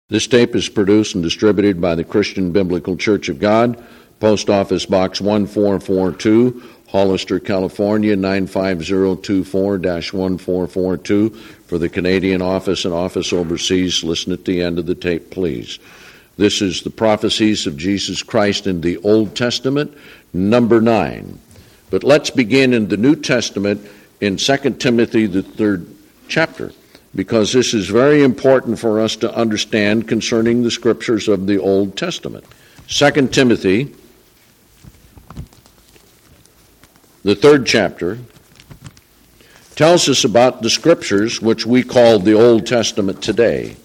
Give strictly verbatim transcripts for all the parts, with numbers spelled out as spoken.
This tape is produced and distributed by the Christian Biblical Church of God, Post Office Box one four four two, Hollister, California nine five zero two four dash one four four two. For the Canadian office and office overseas, listen at the end of the tape, please. This is the prophecies of Jesus Christ in the Old Testament, number nine. But let's begin in the New Testament in Second Timothy, the third chapter, because this is very important for us to understand concerning the scriptures of the Old Testament. Second Timothy, the third chapter, tells us about the scriptures which we call the Old Testament today.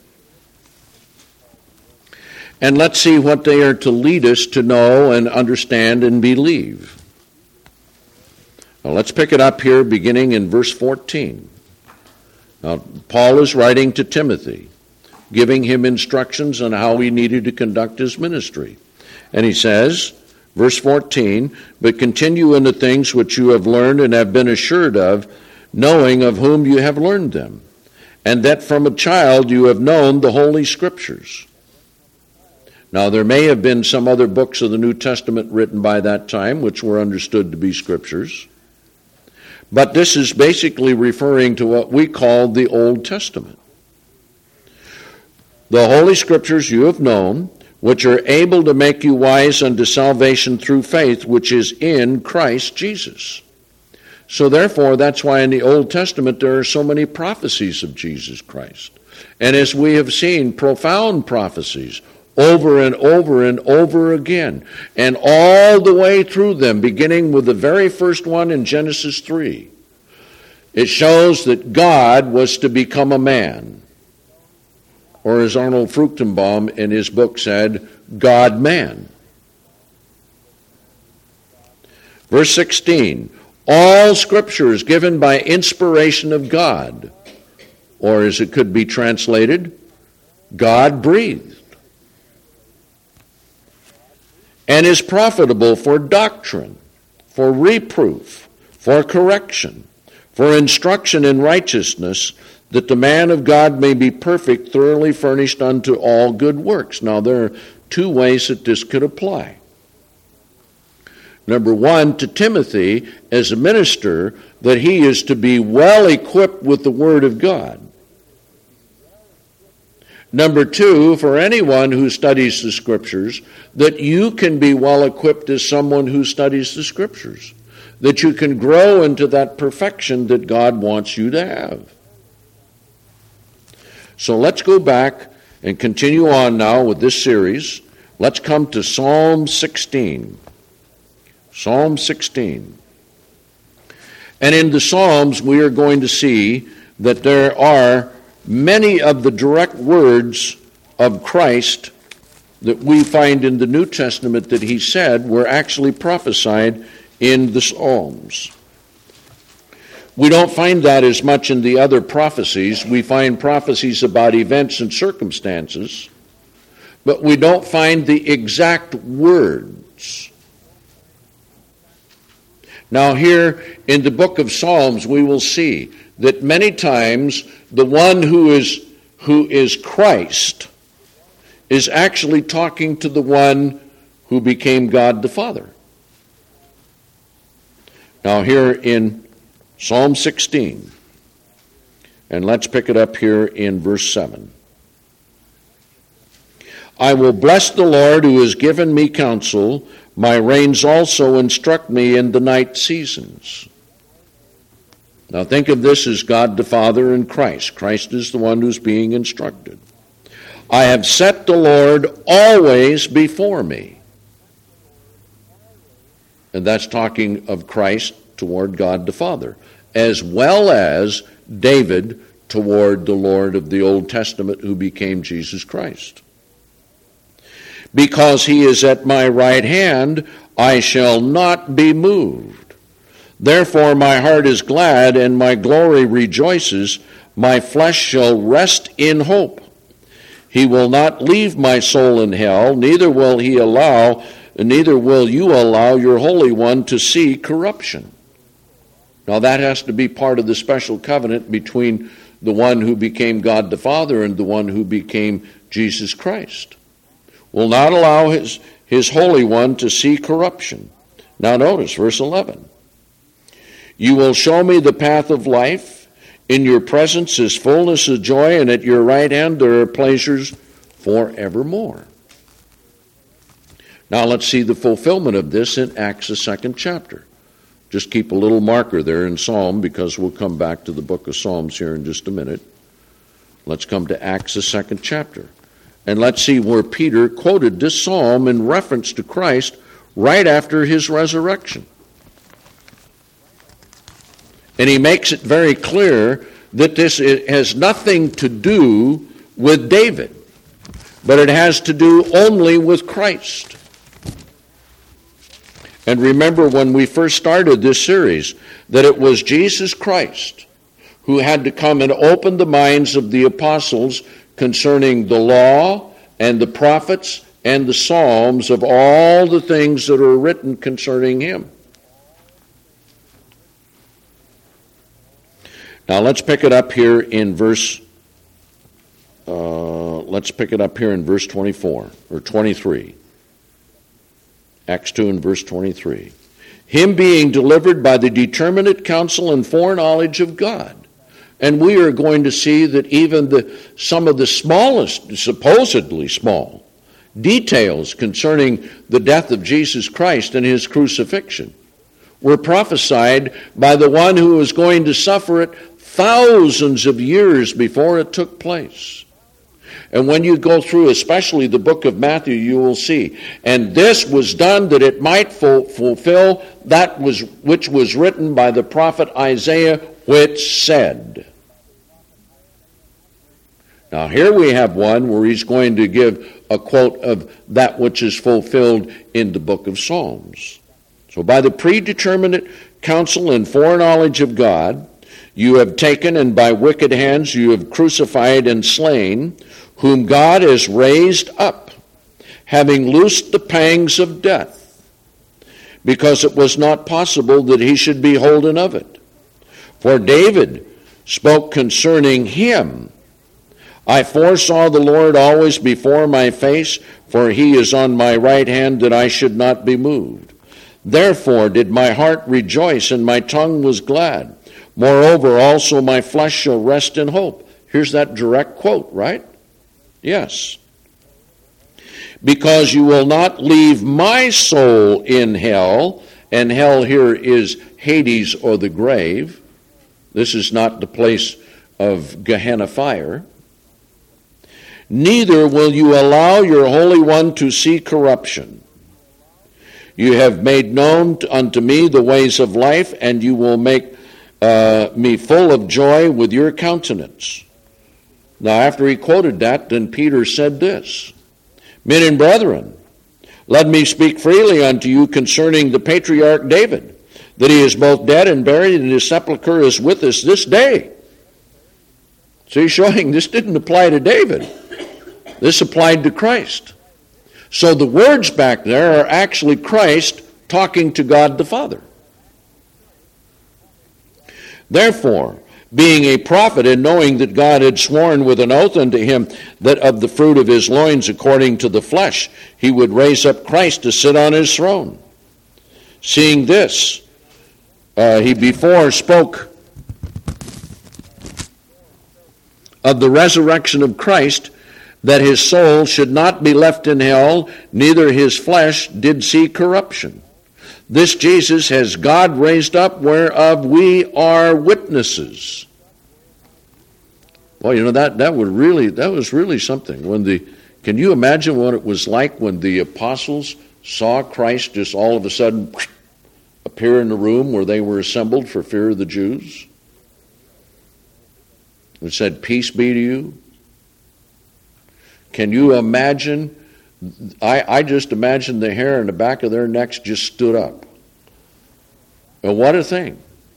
And let's see what they are to lead us to know and understand and believe. Now let's pick it up here beginning in verse fourteen. Now, Paul is writing to Timothy, giving him instructions on how he needed to conduct his ministry. And he says, verse fourteen, "But continue in the things which you have learned and have been assured of, knowing of whom you have learned them, and that from a child you have known the Holy Scriptures." Now, there may have been some other books of the New Testament written by that time which were understood to be Scriptures. But this is basically referring to what we call the Old Testament. The Holy Scriptures you have known, which are able to make you wise unto salvation through faith, which is in Christ Jesus. So therefore, that's why in the Old Testament there are so many prophecies of Jesus Christ. And as we have seen, profound prophecies over and over and over again, and all the way through them, beginning with the very first one in Genesis three. It shows that God was to become a man, or as Arnold Fruchtenbaum in his book said, God-man. Verse sixteen, all Scripture is given by inspiration of God, or as it could be translated, God-breathed, and is profitable for doctrine, for reproof, for correction, for instruction in righteousness, that the man of God may be perfect, thoroughly furnished unto all good works. Now, there are two ways that this could apply. Number one, to Timothy as a minister, that he is to be well equipped with the Word of God. Number two, for anyone who studies the Scriptures, that you can be well equipped as someone who studies the Scriptures, that you can grow into that perfection that God wants you to have. So let's go back and continue on now with this series. Let's come to Psalm sixteen. Psalm sixteen. And in the Psalms, we are going to see that there are many of the direct words of Christ that we find in the New Testament that he said were actually prophesied in the Psalms. We don't find that as much in the other prophecies. We find prophecies about events and circumstances, but we don't find the exact words. Now here in the book of Psalms, we will see that many times the one who is who is Christ is actually talking to the one who became God the Father. Now here in Psalm sixteen, and let's pick it up here in verse seven. "I will bless the Lord who has given me counsel. My reins also instruct me in the night seasons." Now think of this as God the Father and Christ. Christ is the one who's being instructed. "I have set the Lord always before me." And that's talking of Christ toward God the Father, as well as David toward the Lord of the Old Testament who became Jesus Christ. "Because he is at my right hand, I shall not be moved. Therefore my heart is glad, and my glory rejoices. My flesh shall rest in hope. He will not leave my soul in hell, neither will he allow, neither will you allow your Holy One to see corruption." Now that has to be part of the special covenant between the one who became God the Father and the one who became Jesus Christ. Will not allow his, his Holy One to see corruption. Now notice verse eleven. You will show me the path of life. In your presence is fullness of joy, and at your right hand there are pleasures forevermore. Now let's see the fulfillment of this in Acts, the second chapter. Just keep a little marker there in Psalm, because we'll come back to the book of Psalms here in just a minute. Let's come to Acts, the second chapter. And let's see where Peter quoted this psalm in reference to Christ right after his resurrection. And he makes it very clear that this has nothing to do with David, but it has to do only with Christ. And remember when we first started this series that it was Jesus Christ who had to come and open the minds of the apostles concerning the law and the prophets and the Psalms of all the things that are written concerning him. Now let's pick it up here in verse, uh, let's pick it up here in verse twenty-four, or twenty-three. Acts two and verse twenty-three. Him being delivered by the determinate counsel and foreknowledge of God. And we are going to see that even the some of the smallest, supposedly small, details concerning the death of Jesus Christ and his crucifixion were prophesied by the one who was going to suffer it thousands of years before it took place. And when you go through especially the book of Matthew, you will see, and this was done that it might ful- fulfill that was which was written by the prophet Isaiah, which said. Now here we have one where he's going to give a quote of that which is fulfilled in the book of Psalms. So by the predeterminate counsel and foreknowledge of God, you have taken, and by wicked hands you have crucified and slain, whom God has raised up, having loosed the pangs of death, because it was not possible that he should be holden of it. For David spoke concerning him, I foresaw the Lord always before my face, for he is on my right hand, that I should not be moved. Therefore did my heart rejoice, and my tongue was glad. Moreover, also my flesh shall rest in hope. Here's that direct quote, right? Yes. Because you will not leave my soul in hell, and hell here is Hades or the grave. This is not the place of Gehenna fire. Neither will you allow your Holy One to see corruption. You have made known unto me the ways of life, and you will make uh, me full of joy with your countenance. Now, after he quoted that, then Peter said this, Men and brethren, let me speak freely unto you concerning the patriarch David, that he is both dead and buried, and his sepulchre is with us this day. So he's showing this didn't apply to David. This applied to Christ. So the words back there are actually Christ talking to God the Father. Therefore, being a prophet, and knowing that God had sworn with an oath unto him that of the fruit of his loins according to the flesh he would raise up Christ to sit on his throne. Seeing this, uh, he before spoke of the resurrection of Christ, that his soul should not be left in hell, neither his flesh did see corruption. This Jesus has God raised up, whereof we are witnesses. Well, you know, that, that would really that was really something. When the can you imagine what it was like when the apostles saw Christ just all of a sudden appear in the room where they were assembled for fear of the Jews? It said, "Peace be to you." Can you imagine? I, I just imagine the hair in the back of their necks just stood up. And what a thing.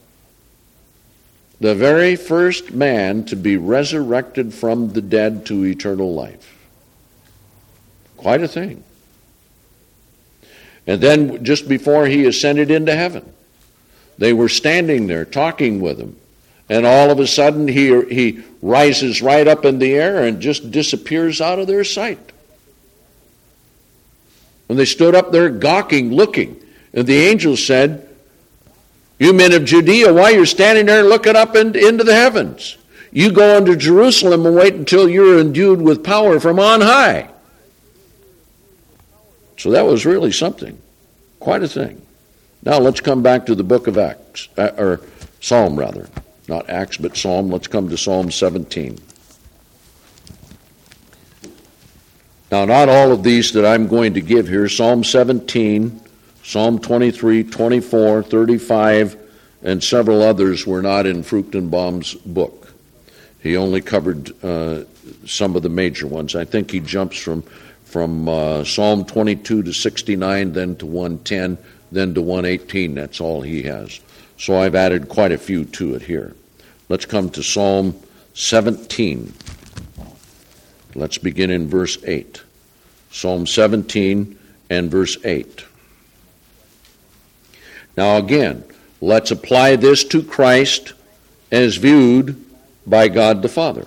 The very first man to be resurrected from the dead to eternal life. Quite a thing. And then just before he ascended into heaven, they were standing there talking with him. And all of a sudden he, he rises right up in the air and just disappears out of their sight. And they stood up there gawking, looking. And the angel said, "You men of Judea, why you're standing there looking up in, into the heavens? You go into Jerusalem and wait until you're endued with power from on high." So that was really something. Quite a thing. Now let's come back to the book of Acts, uh, or Psalm rather. Not Acts, but Psalm. Let's come to Psalm seventeen. Now, not all of these that I'm going to give here. Psalm seventeen, Psalm twenty-three, twenty-four, thirty-five, and several others were not in Fruchtenbaum's book. He only covered uh, some of the major ones. I think he jumps from, from uh, Psalm twenty-two to sixty-nine, then to one ten, then to one eighteen. That's all he has. So I've added quite a few to it here. Let's come to Psalm seventeen. Let's begin in verse eight. Psalm seventeen and verse eight. Now again, let's apply this to Christ as viewed by God the Father.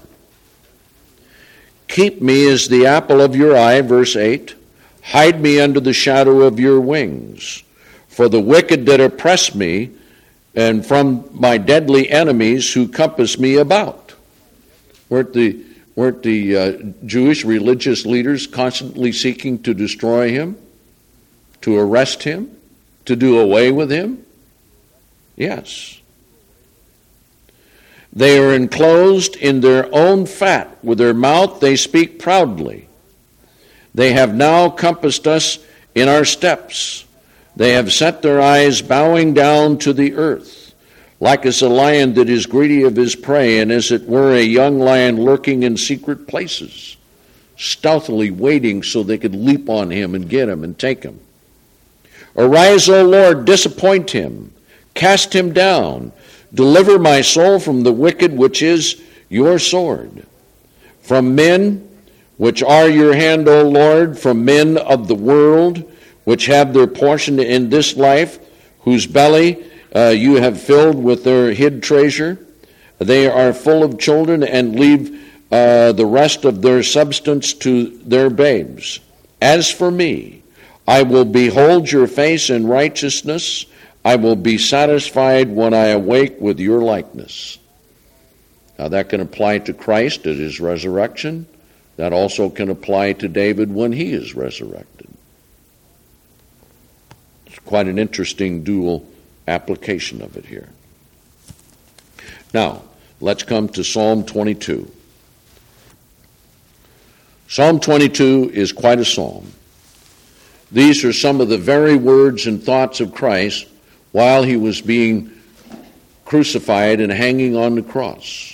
"Keep me as the apple of your eye," verse eight. "Hide me under the shadow of your wings. For the wicked that oppress me, and from my deadly enemies who compass me about." Weren't the, weren't the uh, Jewish religious leaders constantly seeking to destroy him, to arrest him, to do away with him? Yes. "They are enclosed in their own fat. With their mouth they speak proudly. They have now compassed us in our steps. They have set their eyes bowing down to the earth, like as a lion that is greedy of his prey, and as it were a young lion lurking in secret places, stealthily waiting so they could leap on him and get him and take him. Arise, O Lord, disappoint him, cast him down, deliver my soul from the wicked, which is your sword. From men, which are your hand, O Lord, from men of the world, which have their portion in this life, whose belly uh, you have filled with their hid treasure. They are full of children and leave uh, the rest of their substance to their babes. As for me, I will behold your face in righteousness. I will be satisfied when I awake with your likeness." Now that can apply to Christ at his resurrection. That also can apply to David when he is resurrected. It's quite an interesting dual application of it here. Now, let's come to Psalm twenty-two. Psalm twenty-two is quite a psalm. These are some of the very words and thoughts of Christ while he was being crucified and hanging on the cross.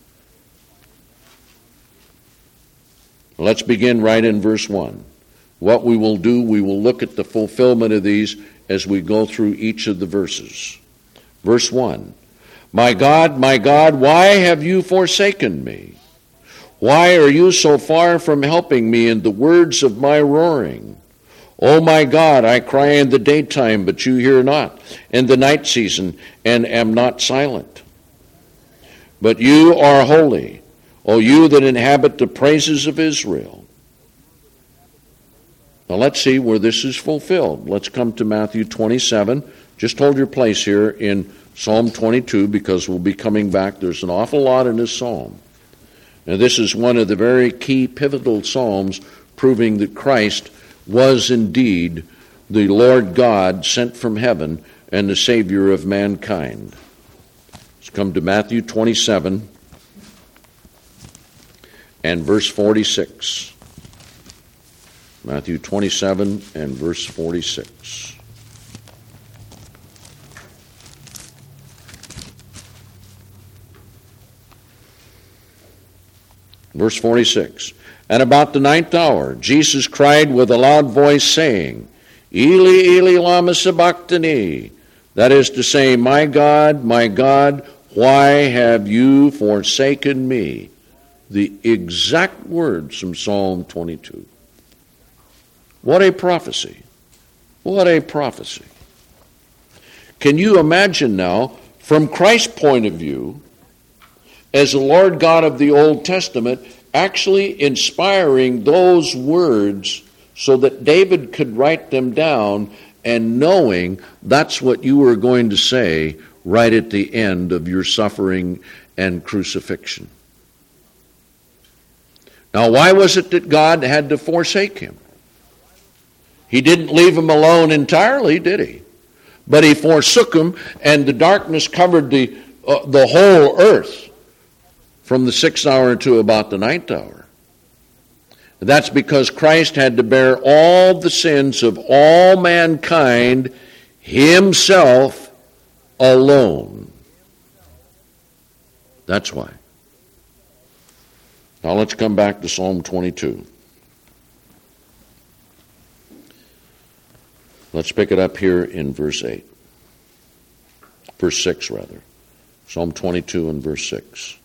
Let's begin right in verse one. What we will do, we will look at the fulfillment of these as we go through each of the verses. Verse one, "My God, my God, why have you forsaken me? Why are you so far from helping me in the words of my roaring? O my God, I cry in the daytime, but you hear not, in the night season, and am not silent. But you are holy, O you that inhabit the praises of Israel." Now let's see where this is fulfilled. Let's come to Matthew twenty-seven. Just hold your place here in Psalm twenty-two, because we'll be coming back. There's an awful lot in this psalm. And this is one of the very key pivotal psalms proving that Christ was indeed the Lord God sent from heaven and the Savior of mankind. Let's come to Matthew twenty-seven and verse forty-six. Matthew twenty-seven and verse forty-six. Verse forty-six. "And about the ninth hour, Jesus cried with a loud voice, saying, Eli, Eli, lama sabachthani. That is to say, My God, my God, why have you forsaken me?" The exact words from Psalm twenty-two. What a prophecy. What a prophecy. Can you imagine now, from Christ's point of view, as the Lord God of the Old Testament, actually inspiring those words so that David could write them down, and knowing that's what you were going to say right at the end of your suffering and crucifixion. Now, why was it that God had to forsake him? He didn't leave him alone entirely, did he? But he forsook him, and the darkness covered the, uh, the whole earth from the sixth hour to about the ninth hour. That's because Christ had to bear all the sins of all mankind himself alone. That's why. Now let's come back to Psalm twenty-two. Let's pick it up here in verse eight. Verse six, rather. Psalm twenty-two and verse six.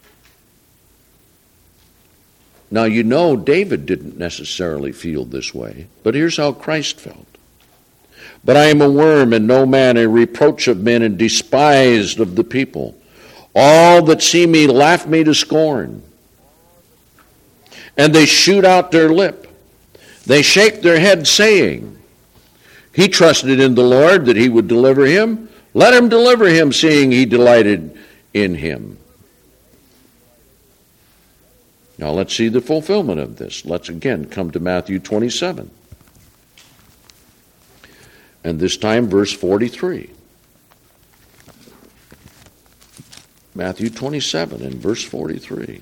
Now, you know, David didn't necessarily feel this way, but here's how Christ felt. But I am a worm and no man, a reproach of men and despised of the people. All that see me laugh me to scorn. And they shoot out their lip. They shake their head, saying, he trusted in the Lord that he would deliver him. Let him deliver him, seeing he delighted in him. Now let's see the fulfillment of this. Let's again come to Matthew twenty-seven. And this time verse forty-three. Matthew twenty-seven and verse forty-three.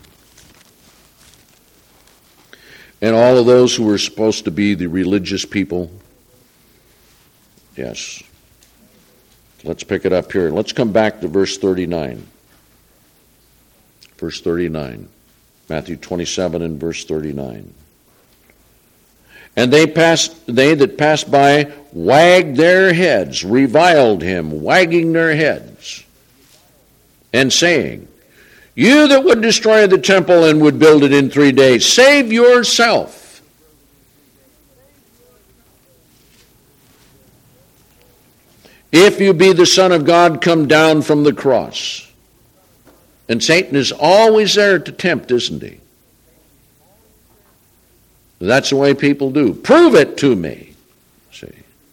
And all of those who were supposed to be the religious people, yes. Let's pick it up here. Let's come back to verse thirty-nine. Verse thirty-nine. Matthew twenty-seven and verse thirty-nine. And they passed, they that passed by wagged their heads, reviled him, wagging their heads, and saying, you that would destroy the temple and would build it in three days, save yourself. If you be the Son of God, come down from the cross. And Satan is always there to tempt, isn't he? That's the way people do. Prove it to me. See.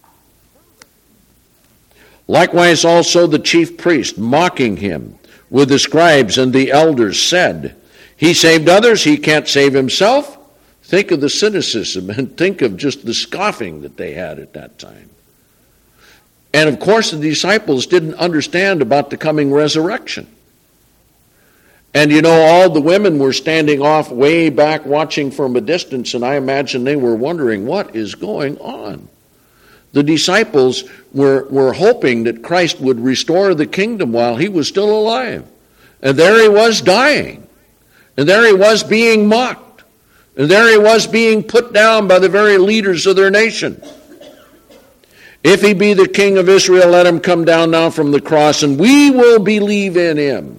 Likewise also the chief priest, mocking him with the scribes and the elders, said, he saved others, he can't save himself. Think of the cynicism and think of just the scoffing that they had at that time. And of course the disciples didn't understand about the coming resurrection. And you know, all the women were standing off way back watching from a distance, and I imagine they were wondering, what is going on? The disciples were, were hoping that Christ would restore the kingdom while he was still alive. And there he was dying. And there he was being mocked. And there he was being put down by the very leaders of their nation. If he be the King of Israel, let him come down now from the cross, and we will believe in him.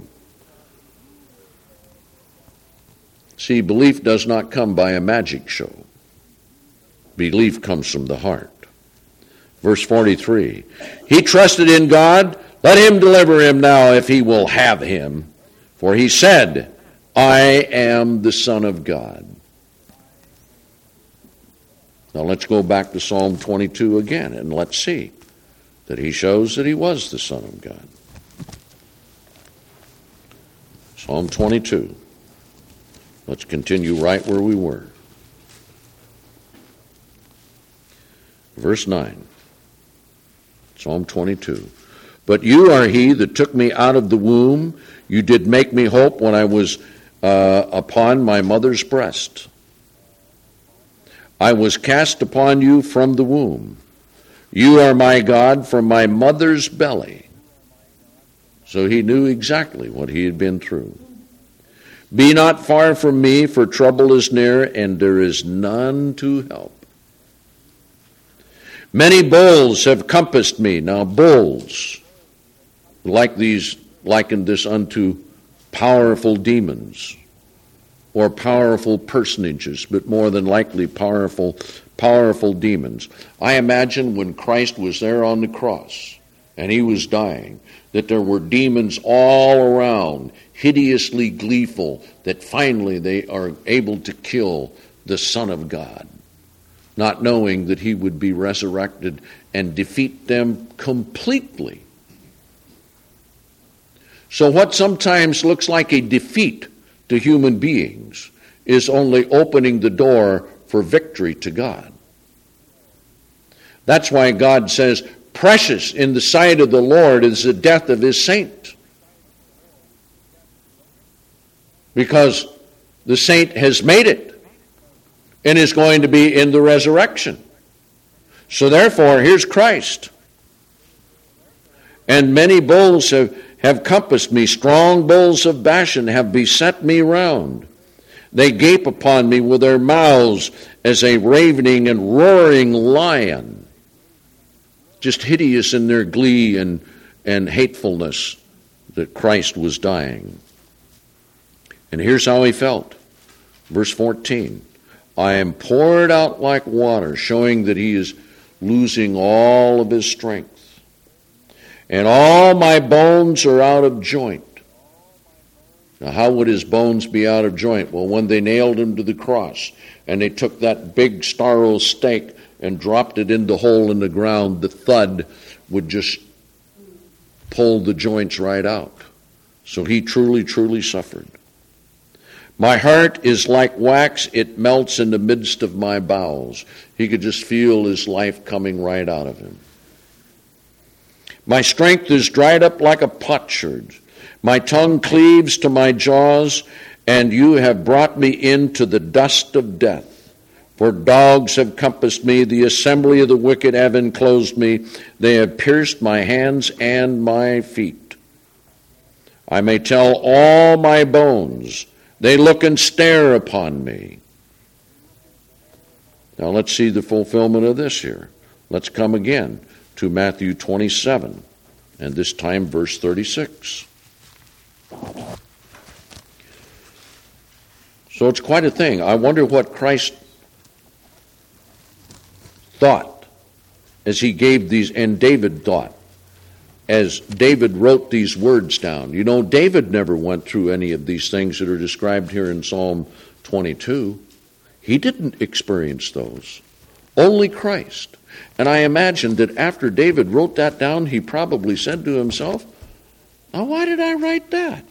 See, belief does not come by a magic show. Belief comes from the heart. Verse forty-three, he trusted in God, let him deliver him now if he will have him. For he said, I am the Son of God. Now let's go back to Psalm twenty-two again, and let's see that he shows that he was the Son of God. Psalm twenty-two. Let's continue right where we were. Verse nine. Psalm twenty-two. But you are he that took me out of the womb. You did make me hope when I was uh, upon my mother's breast. I was cast upon you from the womb. You are my God from my mother's belly. So he knew exactly what he had been through. Be not far from me, for trouble is near, and there is none to help. Many bulls have compassed me. Now bulls, like these, likened this unto powerful demons, or powerful personages, but more than likely powerful, powerful demons. I imagine when Christ was there on the cross, and he was dying, that there were demons all around, hideously gleeful, that finally they are able to kill the Son of God, not knowing that he would be resurrected and defeat them completely. So what sometimes looks like a defeat to human beings is only opening the door for victory to God. That's why God says, precious in the sight of the Lord is the death of his saint. Because the saint has made it and is going to be in the resurrection. So therefore, here's Christ. And many bulls have, have compassed me, strong bulls of Bashan have beset me round. They gape upon me with their mouths as a ravening and roaring lion. Just hideous in their glee and, and hatefulness that Christ was dying. And here's how he felt. Verse fourteen. I am poured out like water, showing that he is losing all of his strength. And all my bones are out of joint. Now, how would his bones be out of joint? Well, when they nailed him to the cross and they took that big starro stake and dropped it in the hole in the ground, the thud would just pull the joints right out. So he truly, truly suffered. My heart is like wax, it melts in the midst of my bowels. He could just feel his life coming right out of him. My strength is dried up like a potsherd. My tongue cleaves to my jaws, and you have brought me into the dust of death. For dogs have compassed me, the assembly of the wicked have enclosed me. They have pierced my hands and my feet. I may tell all my bones, they look and stare upon me. Now let's see the fulfillment of this here. Let's come again to Matthew twenty-seven, and this time verse thirty-six. So it's quite a thing. I wonder what Christ thought as he gave these, and David thought, as David wrote these words down. You know, David never went through any of these things that are described here in Psalm twenty-two. He didn't experience those. Only Christ. And I imagine that after David wrote that down, he probably said to himself, now why did I write that?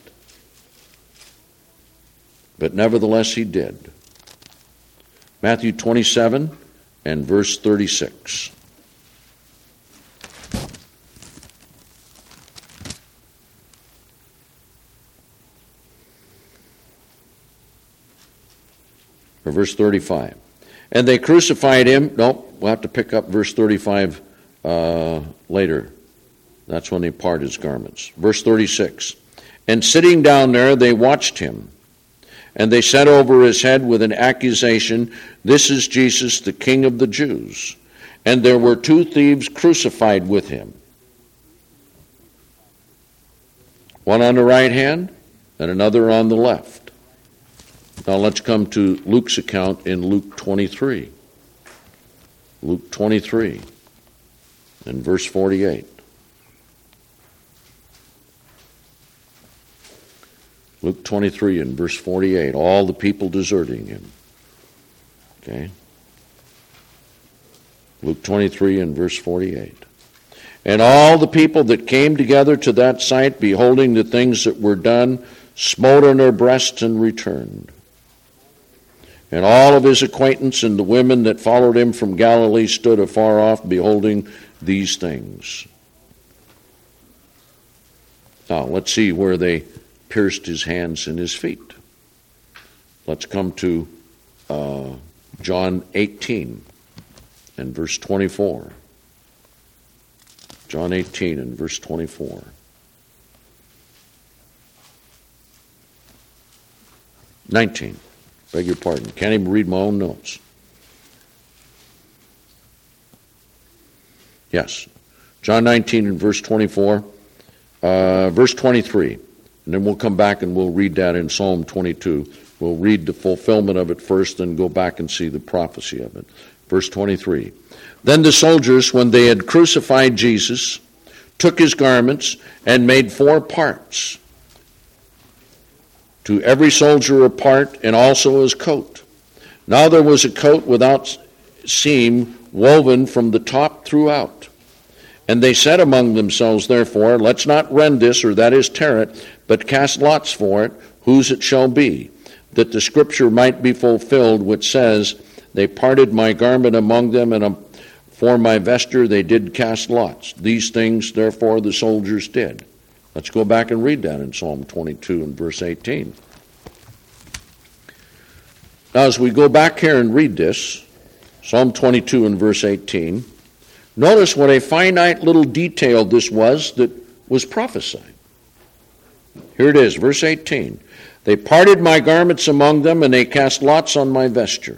But nevertheless he did. Matthew twenty-seven and verse thirty-six. Or verse thirty-five. And they crucified him. No, we'll have to pick up verse thirty-five uh, later. That's when they part his garments. Verse thirty-six. And sitting down there, they watched him. And they set over his head with an accusation, this is Jesus, the King of the Jews. And there were two thieves crucified with him. One on the right hand and another on the left. Now let's come to Luke's account in Luke twenty-three. Luke twenty-three and verse forty-eight. Luke twenty-three and verse forty-eight. All the people deserting him. Okay. Luke twenty-three and verse forty-eight. And all the people that came together to that sight, beholding the things that were done, smote on their breasts and returned. And all of his acquaintance and the women that followed him from Galilee stood afar off, beholding these things. Now, let's see where they pierced his hands and his feet. Let's come to uh, John eighteen and verse twenty-four. John eighteen and verse twenty-four. nineteen. Beg your pardon. Can't even read my own notes. Yes. John nineteen and verse twenty-four. Uh, verse twenty-three. And then we'll come back and we'll read that in Psalm twenty-two. We'll read the fulfillment of it first and go back and see the prophecy of it. Verse twenty-three. Then the soldiers, when they had crucified Jesus, took his garments, and made four parts, to every soldier a part, and also his coat. Now there was a coat without seam woven from the top throughout. And they said among themselves, therefore, let's not rend this, or that is tear it, but cast lots for it, whose it shall be, that the scripture might be fulfilled, which says, they parted my garment among them, and for my vesture they did cast lots. These things, therefore, the soldiers did. Let's go back and read that in Psalm twenty-two and verse eighteen. Now, as we go back here and read this, Psalm twenty-two and verse eighteen, notice what a finite little detail this was that was prophesied. Here it is, verse eighteen. They parted my garments among them, and they cast lots on my vesture.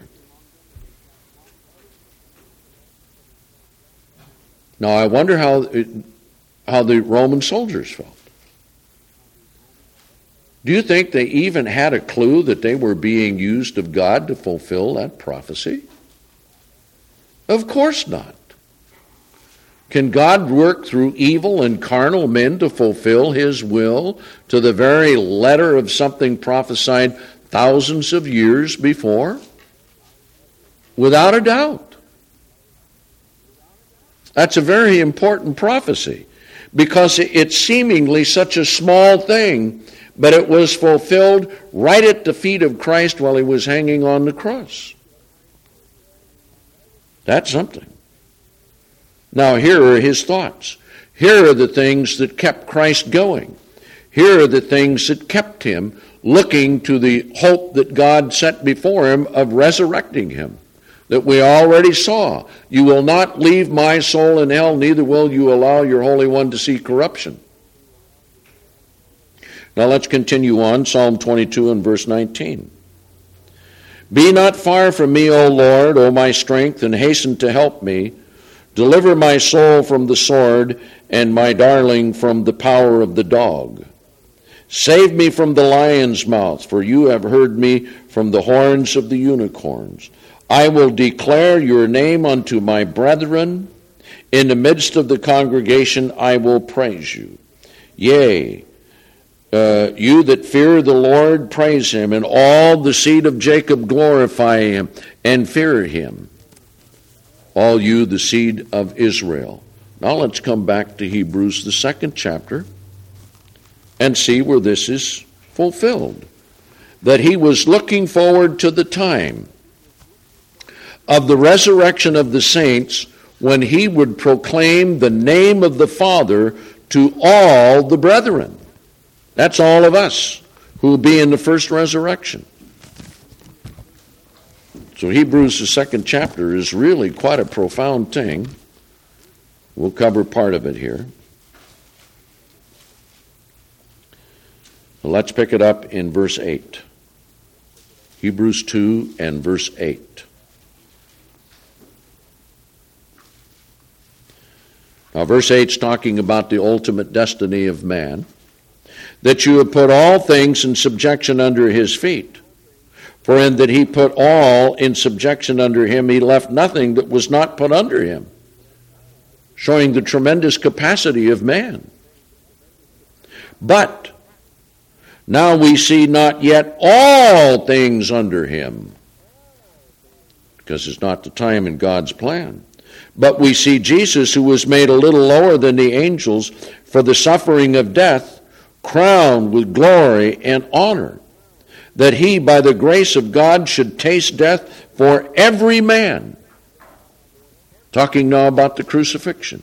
Now, I wonder how, it, how the Roman soldiers felt. Do you think they even had a clue that they were being used of God to fulfill that prophecy? Of course not. Can God work through evil and carnal men to fulfill his will to the very letter of something prophesied thousands of years before? Without a doubt. That's a very important prophecy because it's seemingly such a small thing, but it was fulfilled right at the feet of Christ while he was hanging on the cross. That's something. Now, here are his thoughts. Here are the things that kept Christ going. Here are the things that kept him looking to the hope that God set before him of resurrecting him, that we already saw. You will not leave my soul in hell, neither will you allow your Holy One to see corruption. Now let's continue on, Psalm twenty-two and verse nineteen. Be not far from me, O Lord, O my strength, and hasten to help me. Deliver my soul from the sword, and my darling from the power of the dog. Save me from the lion's mouth, for you have heard me from the horns of the unicorns. I will declare your name unto my brethren. In the midst of the congregation I will praise you. Yea, uh, you that fear the Lord, praise him, and all the seed of Jacob glorify him and fear him. All you, the seed of Israel. Now let's come back to Hebrews, the second chapter, and see where this is fulfilled. That he was looking forward to the time of the resurrection of the saints when he would proclaim the name of the Father to all the brethren. That's all of us who will be in the first resurrection. So Hebrews, the second chapter, is really quite a profound thing. We'll cover part of it here. Let's pick it up in verse eight. Hebrews two and verse eight. Now, verse eight is talking about the ultimate destiny of man, that you have put all things in subjection under his feet. For in that he put all in subjection under him, he left nothing that was not put under him, showing the tremendous capacity of man. But now we see not yet all things under him, because it's not the time in God's plan. But we see Jesus, who was made a little lower than the angels for the suffering of death, crowned with glory and honor, that he, by the grace of God, should taste death for every man. Talking now about the crucifixion.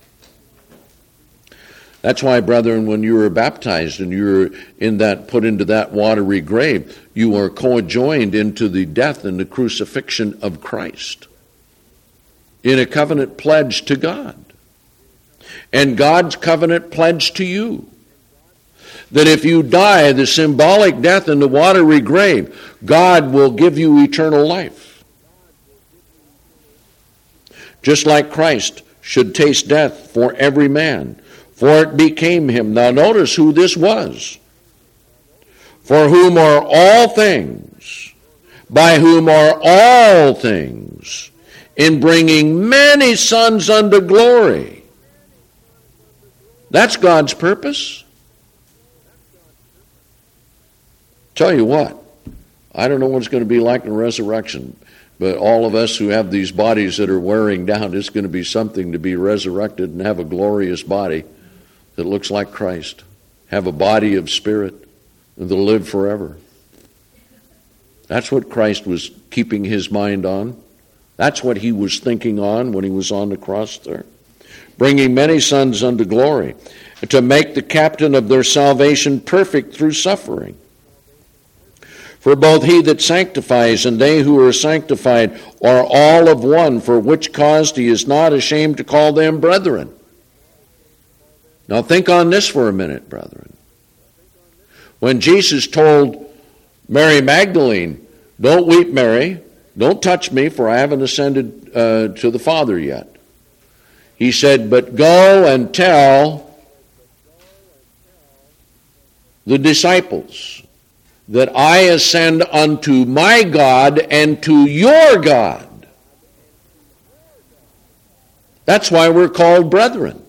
That's why, brethren, when you were baptized and you were in that, put into that watery grave, you are co-joined into the death and the crucifixion of Christ, in a covenant pledge to God. And God's covenant pledge to you, that if you die the symbolic death in the watery grave, God will give you eternal life. Just like Christ should taste death for every man, for it became him. Now notice who this was. For whom are all things, by whom are all things, in bringing many sons unto glory. That's God's purpose. Tell you what, I don't know what it's going to be like in resurrection, but all of us who have these bodies that are wearing down, it's going to be something to be resurrected and have a glorious body that looks like Christ. Have a body of spirit and that'll live forever. That's what Christ was keeping his mind on. That's what he was thinking on when he was on the cross there. Bringing many sons unto glory, to make the captain of their salvation perfect through suffering. For both he that sanctifies and they who are sanctified are all of one, for which cause he is not ashamed to call them brethren. Now think on this for a minute, brethren. When Jesus told Mary Magdalene, "Don't weep, Mary, don't touch me, for I haven't ascended uh, to the Father yet," he said, "But go and tell the disciples that I ascend unto my God and to your God." That's why we're called brethren.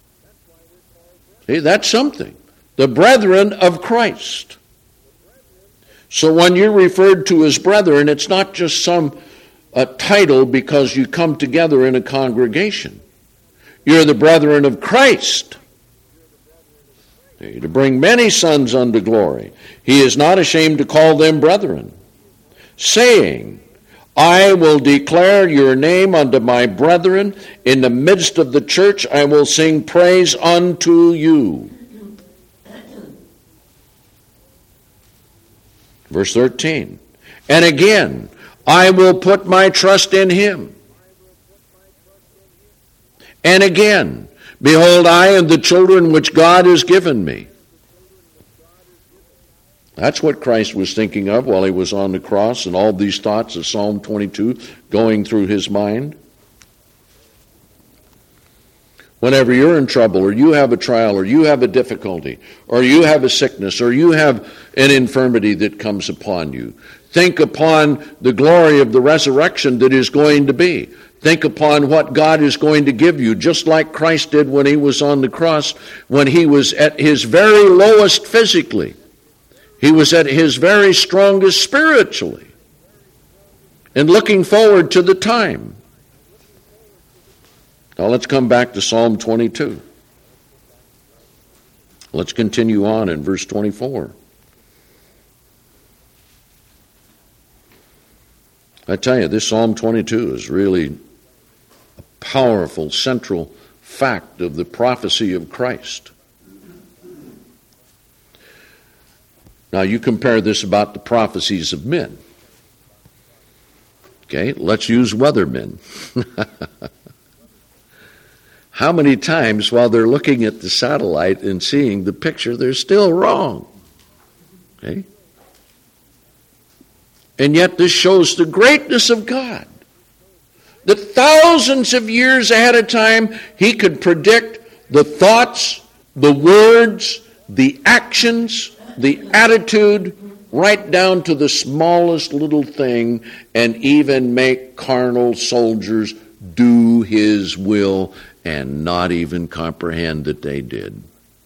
See, that's something. The brethren of Christ. So when you're referred to as brethren, it's not just some uh, title because you come together in a congregation. You're the brethren of Christ. To bring many sons unto glory. He is not ashamed to call them brethren, saying, I will declare your name unto my brethren. In the midst of the church I will sing praise unto you. Verse thirteen. And again, I will put my trust in him. And again, behold, I and the children which God has given me. That's what Christ was thinking of while he was on the cross, and all these thoughts of Psalm twenty-two going through his mind. Whenever you're in trouble, or you have a trial, or you have a difficulty, or you have a sickness, or you have an infirmity that comes upon you, think upon the glory of the resurrection that is going to be. Think upon what God is going to give you, just like Christ did when he was on the cross, when he was at his very lowest physically. He was at his very strongest spiritually, and looking forward to the time. Now let's come back to Psalm twenty-two. Let's continue on in verse twenty-four. I tell you, this Psalm twenty-two is really a powerful central fact of the prophecy of Christ. Now you compare this about the prophecies of men. Okay, let's use weathermen. How many times while they're looking at the satellite and seeing the picture, they're still wrong? Okay? And yet this shows the greatness of God. That thousands of years ahead of time, he could predict the thoughts, the words, the actions, the attitude, right down to the smallest little thing, and even make carnal soldiers do his will and not even comprehend that they did.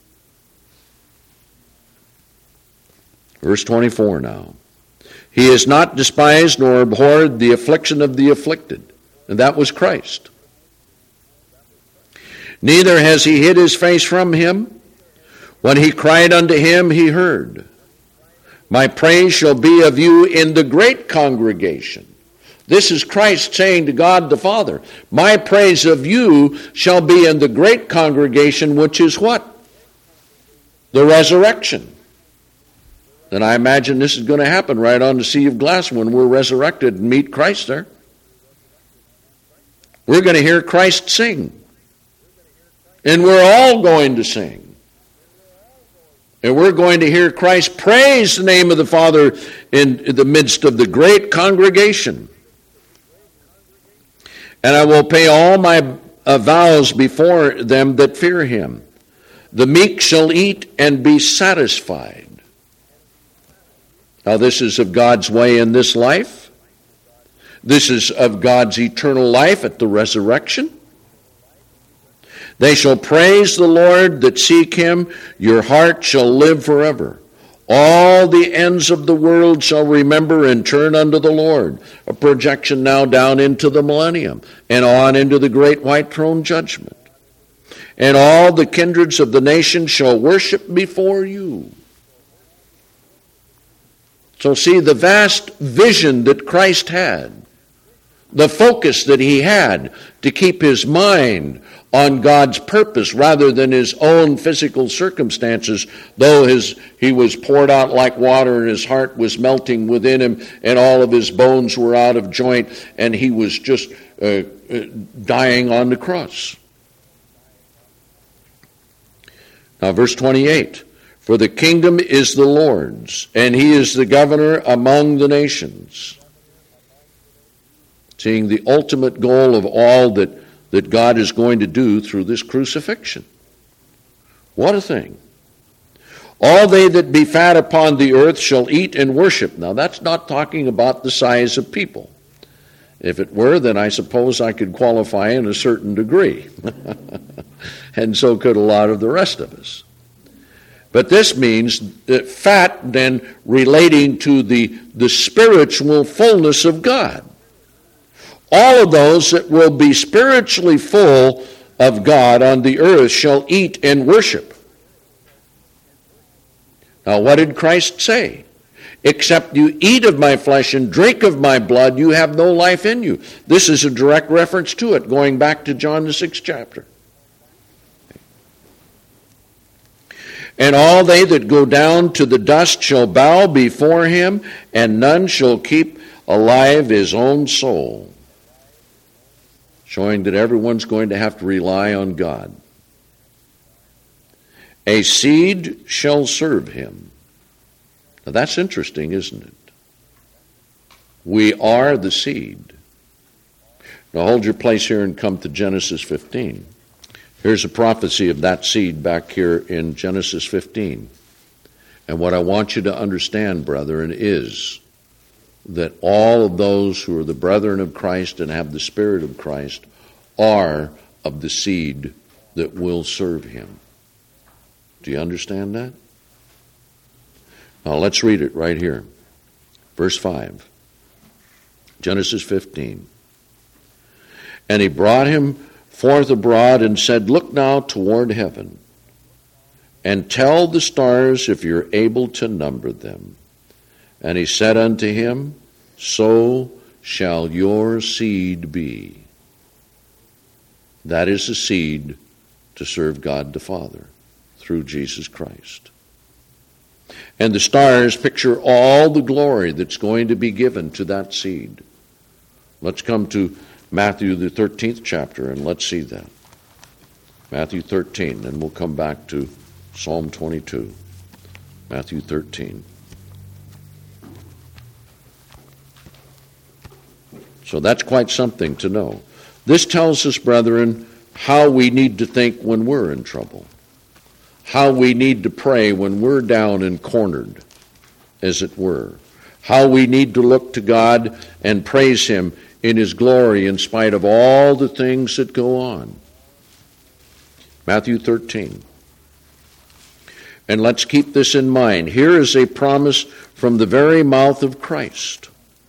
Verse twenty-four now. He has not despised nor abhorred the affliction of the afflicted. And that was Christ. Neither has he hid his face from him. When he cried unto him, he heard. My praise shall be of you in the great congregation. This is Christ saying to God the Father, my praise of you shall be in the great congregation, which is what? The resurrection. And I imagine this is going to happen right on the Sea of Glass when we're resurrected and meet Christ there. We're going to hear Christ sing. And we're all going to sing. And we're going to hear Christ praise the name of the Father in the midst of the great congregation. And I will pay all my vows before them that fear him. The meek shall eat and be satisfied. Now this is of God's way in this life. This is of God's eternal life at the resurrection. They shall praise the Lord that seek him. Your heart shall live forever. All the ends of the world shall remember and turn unto the Lord. A projection now down into the millennium and on into the great white throne judgment. And all the kindreds of the nations shall worship before you. So see the vast vision that Christ had, the focus that he had to keep his mind on God's purpose rather than his own physical circumstances, though his he was poured out like water and his heart was melting within him and all of his bones were out of joint and he was just uh, uh, dying on the cross. Now verse twenty-eight, for the kingdom is the Lord's, and he is the governor among the nations. Seeing the ultimate goal of all that, that God is going to do through this crucifixion. What a thing. All they that be fat upon the earth shall eat and worship. Now that's not talking about the size of people. If it were, then I suppose I could qualify in a certain degree. And so could a lot of the rest of us. But this means that fat then relating to the, the spiritual fullness of God. All of those that will be spiritually full of God on the earth shall eat and worship. Now what did Christ say? Except you eat of my flesh and drink of my blood, you have no life in you. This is a direct reference to it, going back to John the sixth chapter. And all they that go down to the dust shall bow before him, and none shall keep alive his own soul. Showing that everyone's going to have to rely on God. A seed shall serve him. Now that's interesting, isn't it? We are the seed. Now hold your place here and come to Genesis fifteen. Here's a prophecy of that seed back here in Genesis fifteen. And what I want you to understand, brethren, is that all of those who are the brethren of Christ and have the Spirit of Christ are of the seed that will serve him. Do you understand that? Now let's read it right here. Verse five. Genesis fifteen. And he brought him forth abroad and said, look now toward heaven, and tell the stars if you're able to number them. And he said unto him, so shall your seed be. That is the seed to serve God the Father through Jesus Christ. And the stars picture all the glory that's going to be given to that seed. Let's come to Matthew the thirteenth chapter and let's see that. Matthew thirteen, and we'll come back to Psalm twenty-two. Matthew thirteen. So that's quite something to know. This tells us, brethren, how we need to think when we're in trouble. How we need to pray when we're down and cornered, as it were. How we need to look to God and praise him in his glory in spite of all the things that go on. Matthew thirteen. And let's keep this in mind. Here is a promise from the very mouth of Christ.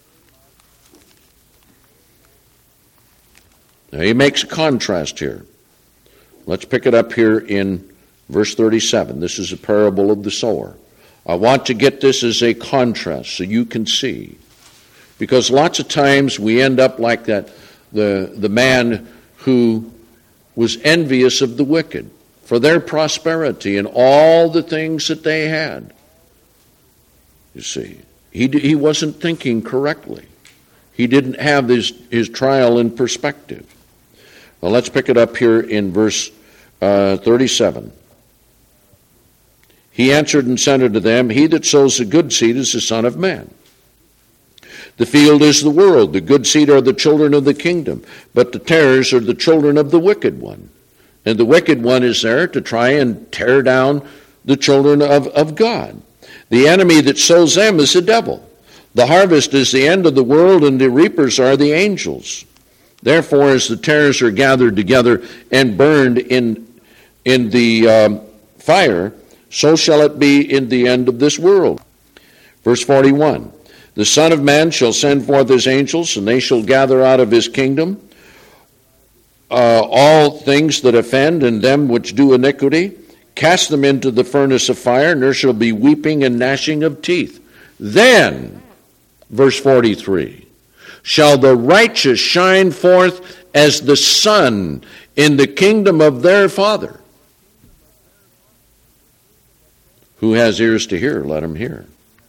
Now he makes a contrast here. Let's pick it up here in verse thirty-seven. This is a parable of the sower. I want to get this as a contrast so you can see. Because lots of times we end up like that, the, the man who was envious of the wicked for their prosperity and all the things that they had. You see, he, he wasn't thinking correctly. He didn't have his, his trial in perspective. Well, let's pick it up here in verse uh, thirty-seven. He answered and said unto them, he that sows the good seed is the Son of Man. The field is the world, the good seed are the children of the kingdom, but the tares are the children of the wicked one. And the wicked one is there to try and tear down the children of, of God. The enemy that sows them is the devil. The harvest is the end of the world, and the reapers are the angels. Therefore, as the tares are gathered together and burned in, in the um, fire, so shall it be in the end of this world. Verse forty-one, the Son of Man shall send forth his angels, and they shall gather out of his kingdom uh, all things that offend, and them which do iniquity, cast them into the furnace of fire, and there shall be weeping and gnashing of teeth. Then, verse forty-three, shall the righteous shine forth as the sun in the kingdom of their Father. Who has ears to hear, let him hear.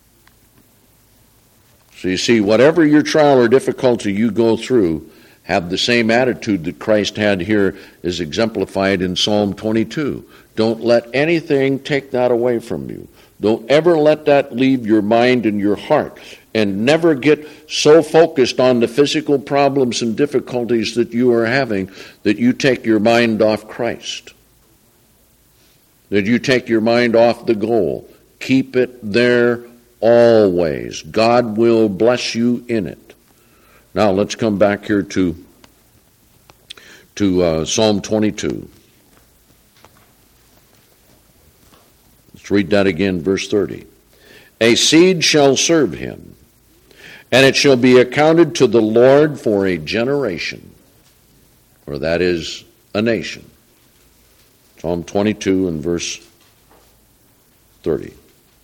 So you see, whatever your trial or difficulty you go through, have the same attitude that Christ had here is exemplified in Psalm twenty-two. Don't let anything take that away from you. Don't ever let that leave your mind and your heart. And never get so focused on the physical problems and difficulties that you are having that you take your mind off Christ. That you take your mind off the goal. Keep it there always. God will bless you in it. Now let's come back here to, to uh, Psalm twenty-two. Let's read that again, verse thirty. A seed shall serve him, and it shall be accounted to the Lord for a generation, or that is a nation. Psalm twenty-two and verse thirty.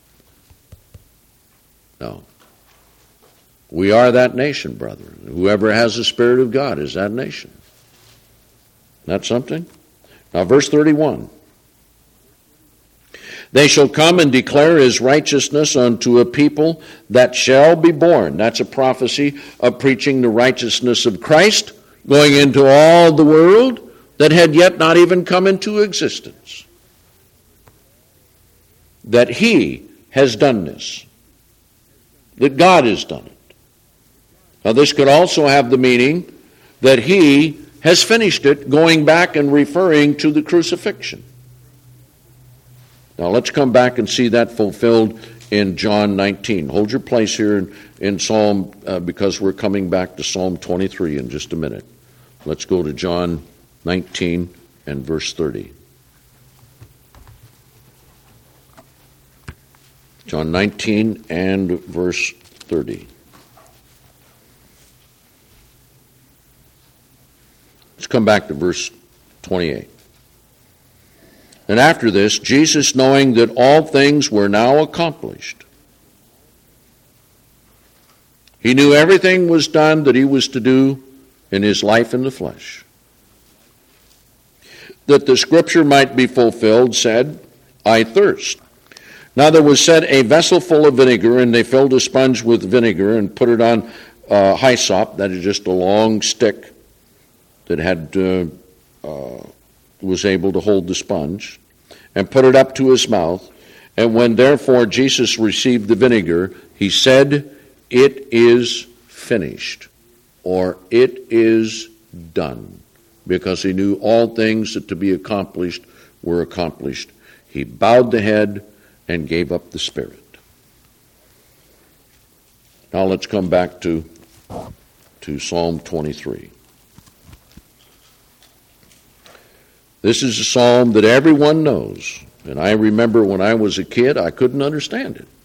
No. We are that nation, brethren. Whoever has the Spirit of God is that nation. That's something? Now, verse thirty-one. They shall come and declare his righteousness unto a people that shall be born. That's a prophecy of preaching the righteousness of Christ going into all the world that had yet not even come into existence. That he has done this. That God has done it. Now this could also have the meaning that he has finished it, going back and referring to the crucifixion. Now let's come back and see that fulfilled in John nineteen. Hold your place here in, in Psalm, uh, because we're coming back to Psalm twenty-three in just a minute. Let's go to John nineteen and verse thirty. John nineteen and verse thirty. Let's come back to verse twenty-eight. And after this, Jesus, knowing that all things were now accomplished, he knew everything was done that he was to do in his life in the flesh, that the scripture might be fulfilled, said, I thirst. Now there was set a vessel full of vinegar, and they filled a sponge with vinegar and put it on uh, hyssop, that is just a long stick that had uh, uh, was able to hold the sponge, and put it up to his mouth. And when therefore Jesus received the vinegar, he said, it is finished, or it is done, because he knew all things that to be accomplished were accomplished. He bowed the head and gave up the spirit. Now let's come back to, to Psalm twenty-three. This is a psalm that everyone knows. And I remember when I was a kid, I couldn't understand it.